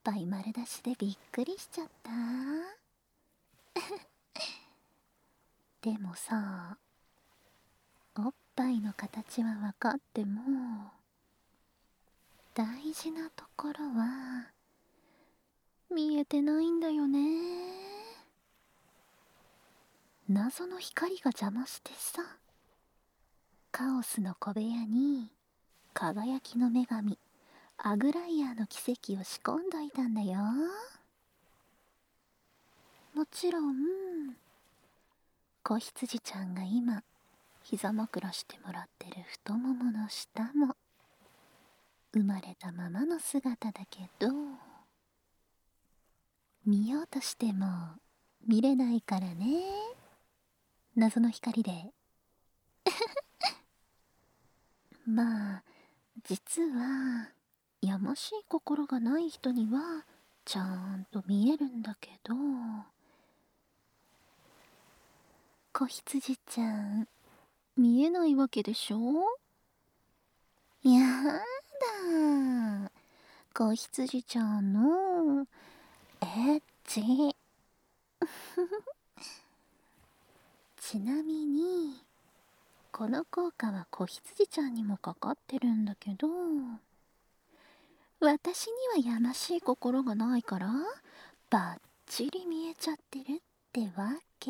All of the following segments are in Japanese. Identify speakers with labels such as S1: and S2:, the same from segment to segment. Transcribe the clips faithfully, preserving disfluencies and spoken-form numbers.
S1: ぱい丸出しでびっくりしちゃった。でもさ、おっぱいの形は分かっても、大事なところは見えてないんだよね。謎の光が邪魔してさ、カオスの小部屋に輝きの女神アグライアーの奇跡を仕込んどいたんだよ。もちろん子羊ちゃんが今膝枕してもらってる太ももの下も生まれたままの姿だけど、見ようとしても見れないからね、謎の光で。まあ実はやましい心がない人にはちゃんと見えるんだけど、子羊ちゃん見えないわけでしょ。やだ、子羊ちゃんのエッチ。ちなみにこの効果は子羊ちゃんにもかかってるんだけど、私にはやましい心がないからバッチリ見えちゃってるってわけ。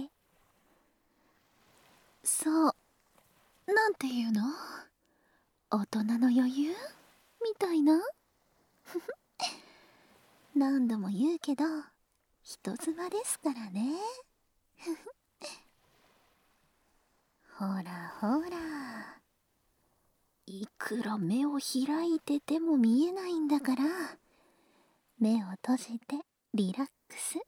S1: そう、なんていうの、大人の余裕みたいな。何度も言うけど人妻ですからね。ほらほら、いくら目を開いてても見えないんだから、目を閉じてリラックス。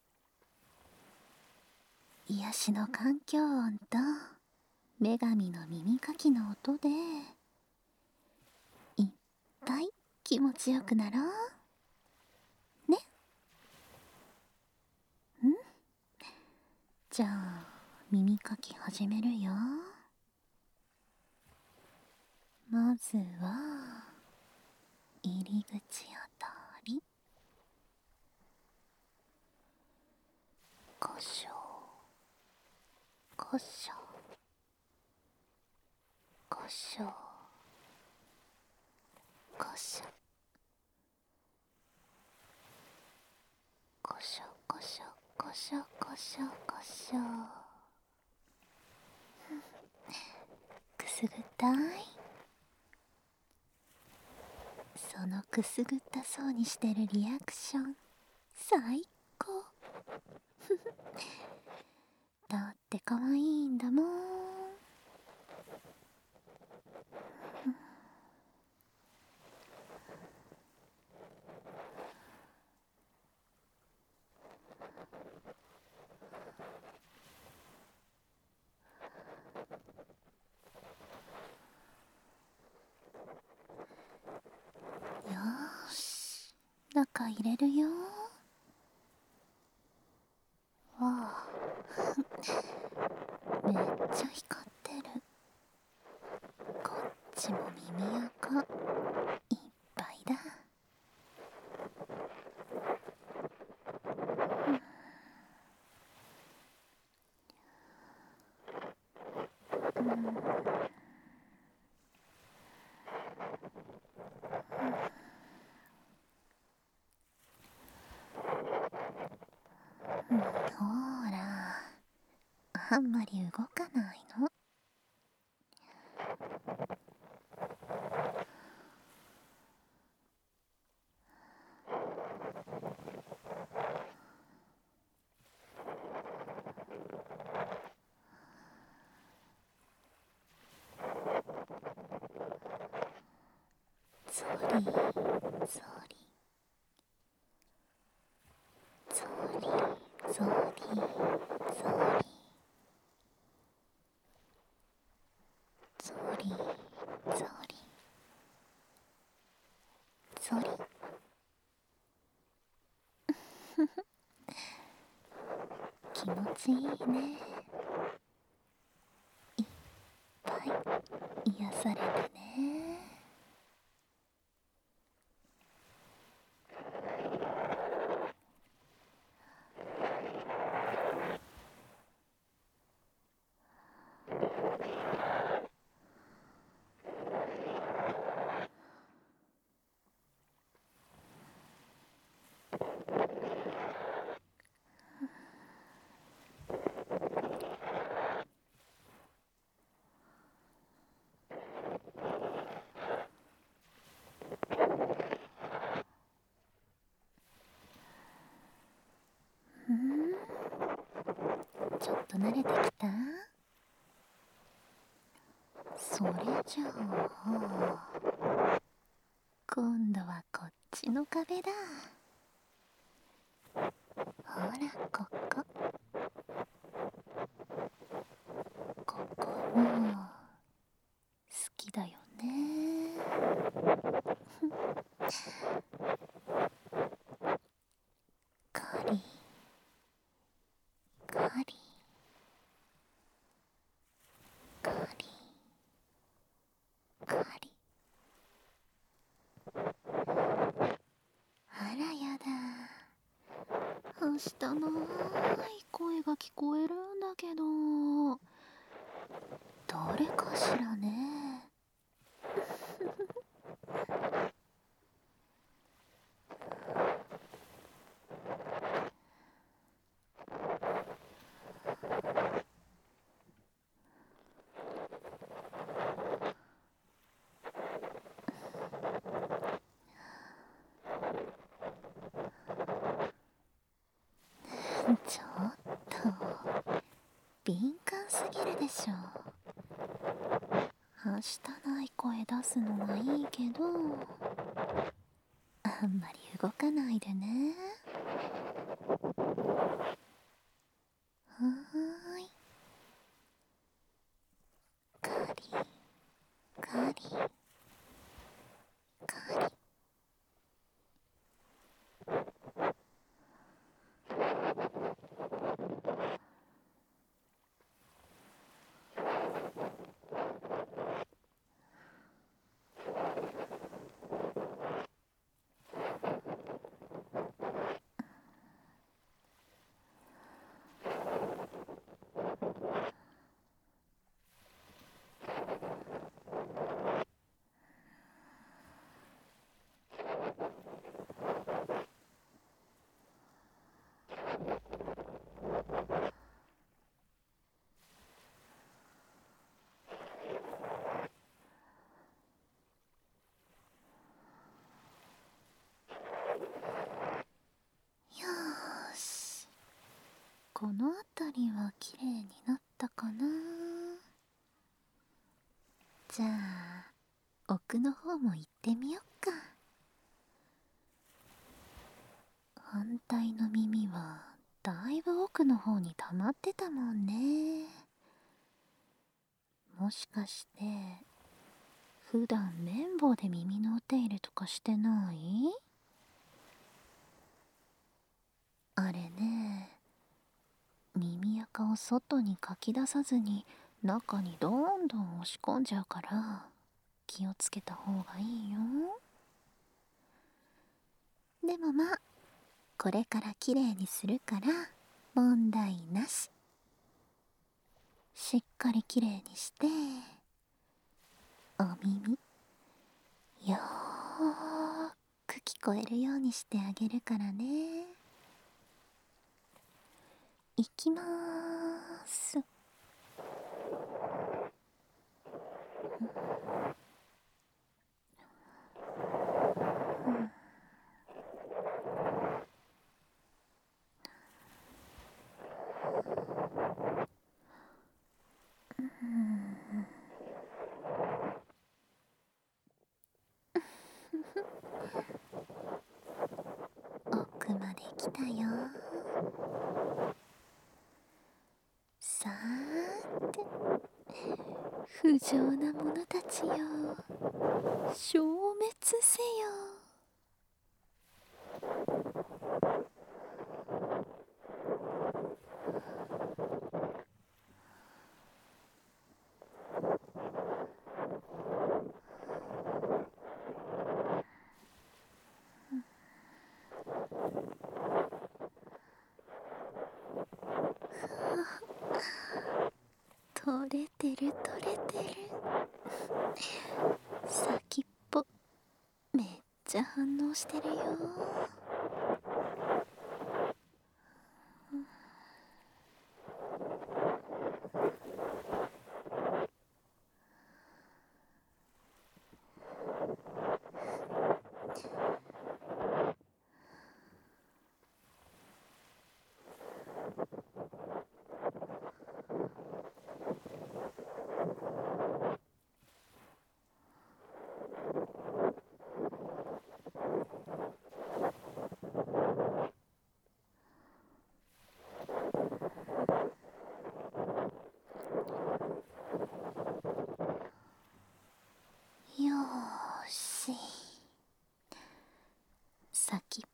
S1: 癒しの環境音と女神の耳かきの音でいっぱい気持ちよくなろうね。んじゃあ耳かき始めるよ。まずは入り口あたり、こしょこしょこしょこしょこしょこしょこしょこしょこしょ。くすぐったい。そのくすぐったそうにしてるリアクション最高。だって可愛いんだもん。よーし、中入れるよ。わあ、めっちゃ光ってる。こっちも耳垢いっぱいだ。うん、うんうん、ほら、あんまり動かないの。ゾリゾリゾリゾリゾリゾリゾリゾリ。気持ちいいね。いっぱい癒されてね。 うん、ちょっと慣れてきた？それじゃあ今度はこっちの壁だ。ほら、ここここも好きだよね。カリカリカリカリ。あらやだ、はしたない声が聞こえるんだけど、誰かしらね。ちょっと敏感すぎるでしょ。はしたない声出すのはいいけど、あんまり動かないでね。はーい。カリカリカリ。よーし、この辺りはきれいになったかな。じゃあ奥の方も行ってみよっか。反対の耳はだいぶ奥の方に溜まってたもんね。もしかして普段綿棒で耳のお手入れとかしてない？あれね、耳垢を外にかき出さずに中にどんどん押し込んじゃうから気をつけた方がいいよ。でもまあこれからきれいにするから問題なし。しっかりきれいにしてお耳よーく聞こえるようにしてあげるからね。いきまーす。奥まで来たよ。さーて、不浄な者たちよ、消滅せよ。取れてる取れてる。先っぽめっちゃ反応してるよ。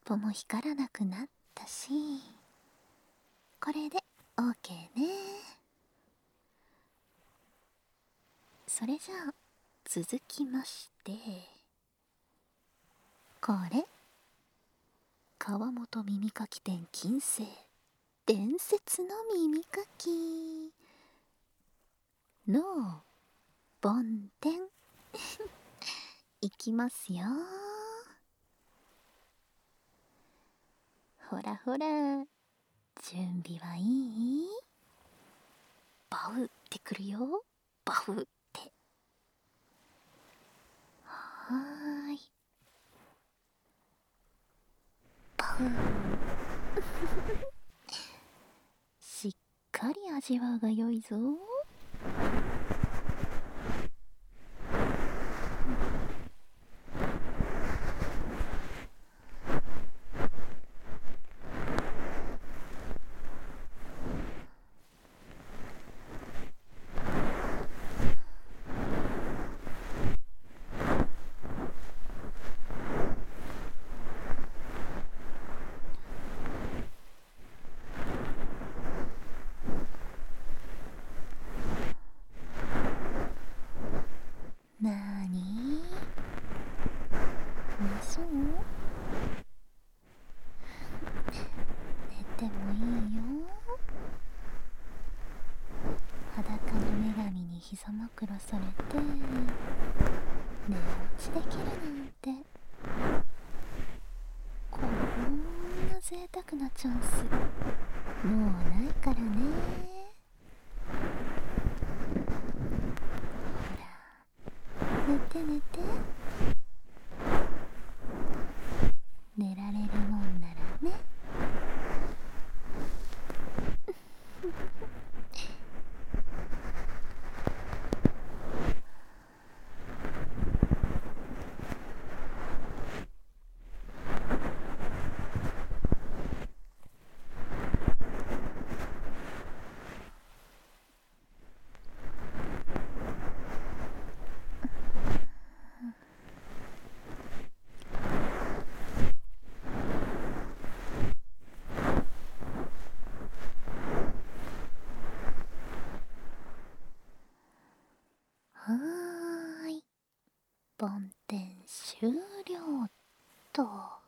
S1: ぽも光らなくなったし、これで オーケー ね。それじゃあ続きまして、これ川本耳かき店金星伝説の耳かきの梵天いきますよ。ほらほら、準備はいい？バフってくるよ、バフって。はーい、バフしっかり味わうがよいぞ。なーに？寝そう？寝てもいいよ。裸の女神に膝枕されて寝落ちできるなんて、こんな贅沢なチャンスもうないからね。ほら、寝て寝て。寝られるもんならね。はーい、梵天終了と。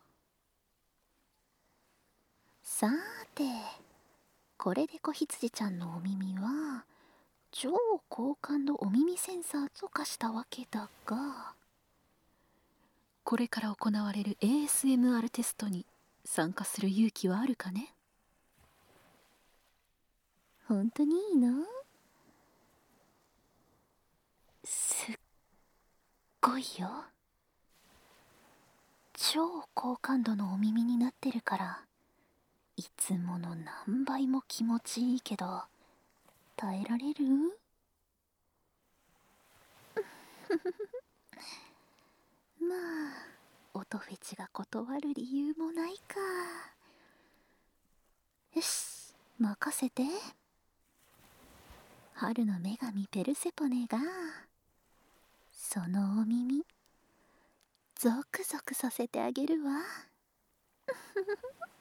S1: さーて、これで子羊ちゃんのお耳は超高感度お耳センサーと化したわけだが、これから行われる エーエスエムアール テストに参加する勇気はあるかね？本当にいいの？すっごいよ。超高感度のお耳になってるから、いつもの何倍も気持ちいいけど、耐えられる？まあ、音フェチが断る理由もないか。よし、任せて。春の女神ペルセポネがそのお耳ゾクゾクさせてあげるわ。